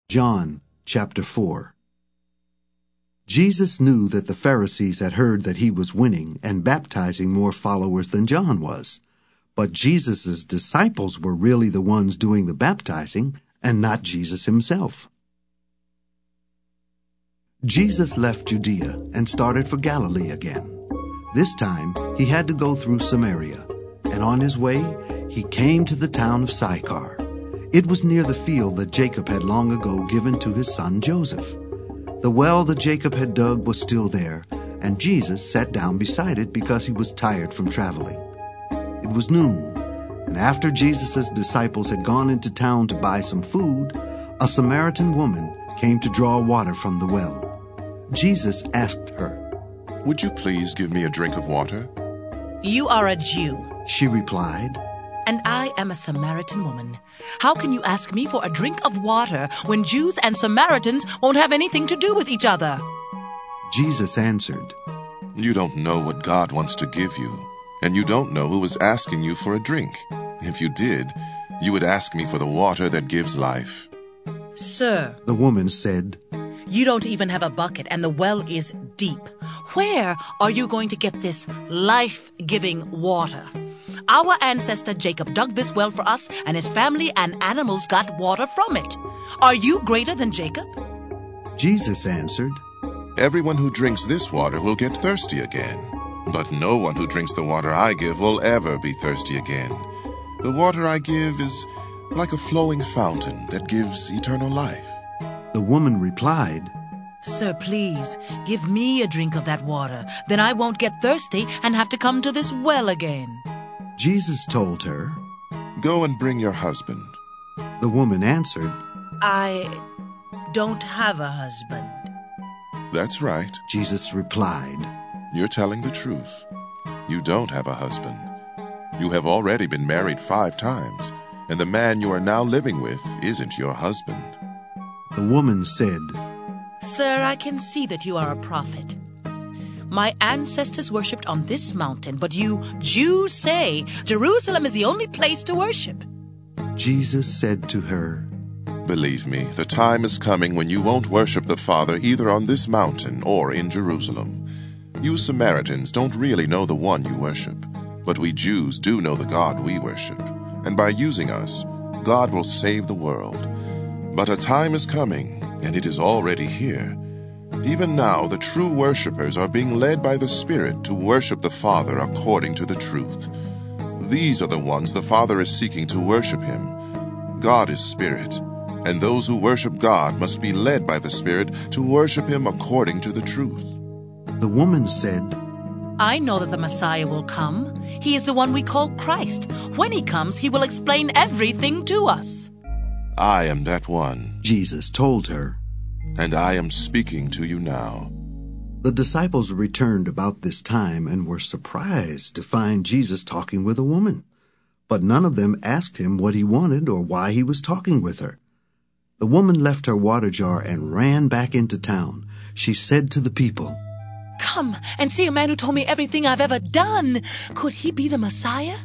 John chapter 4. Jesus knew that the Pharisees had heard that he was winning and baptizing more followers than John was. But Jesus' disciples were really the ones doing the baptizing and not Jesus himself. Jesus left Judea and started for Galilee again. This time he had to go through Samaria, and on his way he came to the town of Sychar. It was near the field that Jacob had long ago given to his son Joseph. The well that Jacob had dug was still there, and Jesus sat down beside it because he was tired from traveling. It was noon, and after Jesus' disciples had gone into town to buy some food, a Samaritan woman came to draw water from the well. Jesus asked her, "Would you please give me a drink of water?" "You are a Jew, she replied, and I am a Samaritan woman. How can you ask me for a drink of water when Jews and Samaritans won't have anything to do with each other?" Jesus answered, "You don't know what God wants to give you, and you don't know who is asking you for a drink. If you did, you would ask me for the water that gives life." "Sir," the woman said, "you don't even have a bucket and the well is deep. Where are you going to get this life-giving water? Our ancestor Jacob dug this well for us, and his family and animals got water from it. Are you greater than Jacob?" Jesus answered, "Everyone who drinks this water will get thirsty again. But no one who drinks the water I give will ever be thirsty again. The water I give is like a flowing fountain that gives eternal life." The woman replied, "Sir, please, give me a drink of that water. Then I won't get thirsty and have to come to this well again." Jesus told her, "Go and bring your husband." The woman answered, "I don't have a husband." "That's right," Jesus replied. "You're telling the truth. You don't have a husband. You have already been married 5 times, and the man you are now living with isn't your husband." The woman said, "Sir, I can see that you are a prophet. My ancestors worshipped on this mountain, but you Jews say Jerusalem is the only place to worship." Jesus said to her, "Believe me, the time is coming when you won't worship the Father either on this mountain or in Jerusalem. You Samaritans don't really know the one you worship, but we Jews do know the God we worship, and by using us, God will save the world. But a time is coming, and it is already here. Even now, the true worshippers are being led by the Spirit to worship the Father according to the truth. These are the ones the Father is seeking to worship Him. God is Spirit, and those who worship God must be led by the Spirit to worship Him according to the truth." The woman said, "I know that the Messiah will come. He is the one we call Christ. When he comes, he will explain everything to us." "I am that one," Jesus told her, "and I am speaking to you now." The disciples returned about this time and were surprised to find Jesus talking with a woman. But none of them asked him what he wanted or why he was talking with her. The woman left her water jar and ran back into town. She said to the people, "Come and see a man who told me everything I've ever done. Could he be the Messiah?"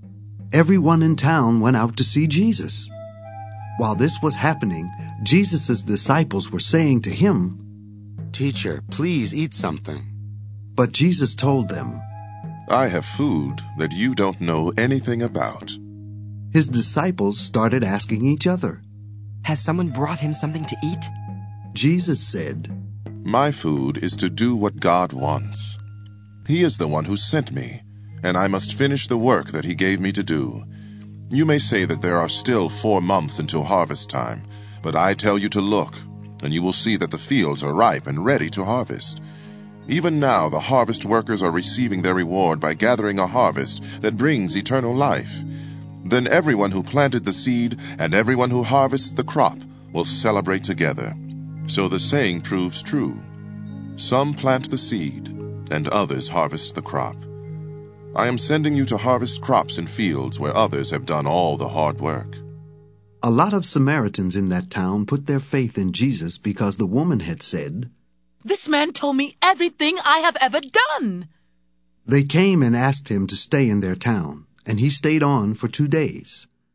Everyone in town went out to see Jesus. While this was happening, Jesus' disciples were saying to him, "Teacher, please eat something." But Jesus told them, "I have food that you don't know anything about." His disciples started asking each other, "Has someone brought him something to eat?" Jesus said, "My food is to do what God wants. He is the one who sent me, and I must finish the work that He gave me to do. You may say that there are still 4 months until harvest time, but I tell you to look, and you will see that the fields are ripe and ready to harvest. Even now the harvest workers are receiving their reward by gathering a harvest that brings eternal life. Then everyone who planted the seed and everyone who harvests the crop will celebrate together. So the saying proves true. Some plant the seed, and others harvest the crop. I am sending you to harvest crops in fields where others have done all the hard work." A lot of Samaritans in that town put their faith in Jesus because the woman had said, "This man told me everything I have ever done." They came and asked him to stay in their town, and he stayed on for 2 days.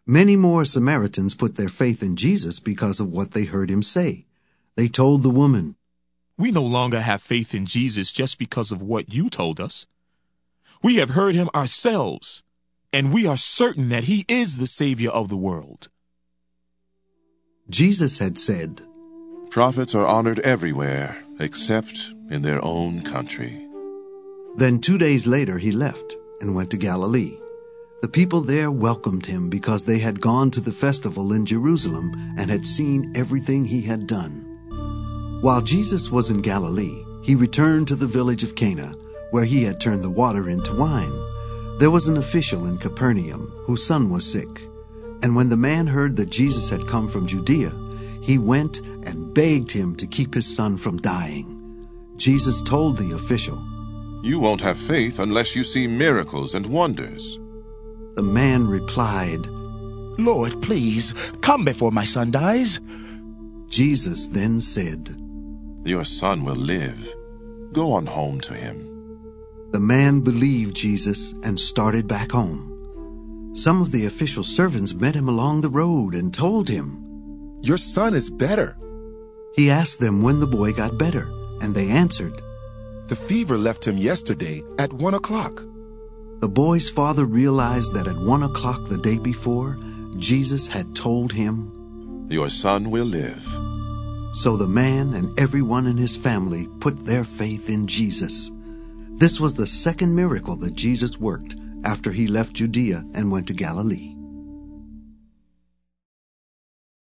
Many more Samaritans put their faith in Jesus because of what they heard him say. They told the woman, "We no longer have faith in Jesus just because of what you told us. We have heard him ourselves, and we are certain that he is the Savior of the world." Jesus had said, Prophets are honored everywhere, except in their own country. Then 2 days later he left and went to Galilee. The people there welcomed him because they had gone to the festival in Jerusalem and had seen everything he had done. While Jesus was in Galilee, he returned to the village of Cana, where he had turned the water into wine. There was an official in Capernaum whose son was sick. And when the man heard that Jesus had come from Judea, he went and begged him to keep his son from dying. Jesus told the official, You won't have faith unless you see miracles and wonders. The man replied, Lord, please, come before my son dies. Jesus then said, Your son will live. Go on home to him. The man believed Jesus and started back home. Some of the official servants met him along the road and told him, Your son is better. He asked them when the boy got better, and they answered, The fever left him yesterday at 1 o'clock. The boy's father realized that at 1 o'clock the day before, Jesus had told him, Your son will live. So the man and everyone in his family put their faith in Jesus. This was the second miracle that Jesus worked after he left Judea and went to Galilee.